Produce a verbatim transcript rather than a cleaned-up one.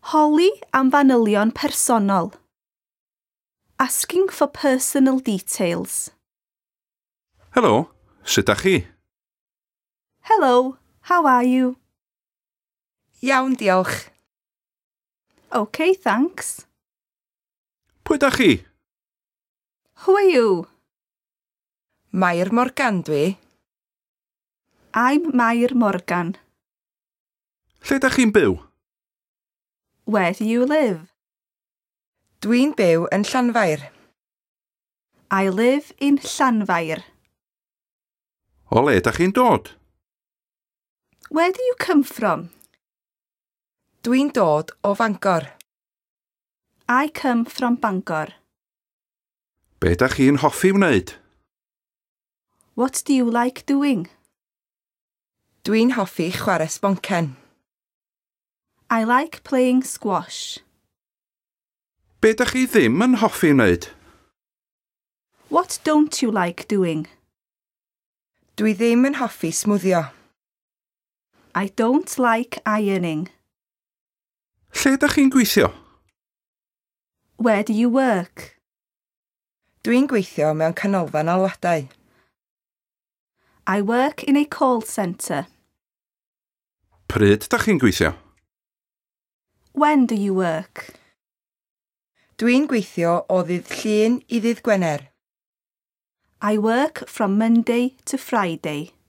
Holi am fanylion personol. Asking for personal details. Helo, sut ydych chi? Hello, how are you? Iawn, diolch. Okay, thanks. Pwy ydych chi? Who are you? Mair Morgan dwi. I'm Mair Morgan. Lle ydych chi'n byw? Where do you live? Dwi'n byw yn Llanfair. I live in Llanfair. O le ydych chi'n dod? Where do you come from? Dwi'n dod o Fangor. I come from Bangor. Be ydych chi'n hoffi wneud? What do you like doing? Dwi'n hoffi chwarae sboncen. I like playing squash. Be ydych chi ddim yn hoffi wneud? What don't you like doing? Dwi ddim yn hoffi smwddio. I don't like ironing. Lle ydych chi'n gweithio? Where do you work? Dwi'n gweithio mewn canolfan alwadau. I work in a call centre. Pryd ydych chi'n gweithio? When do you work? Dwi'n gweithio o ddydd Llun i ddydd Gwener. I work from Monday to Friday.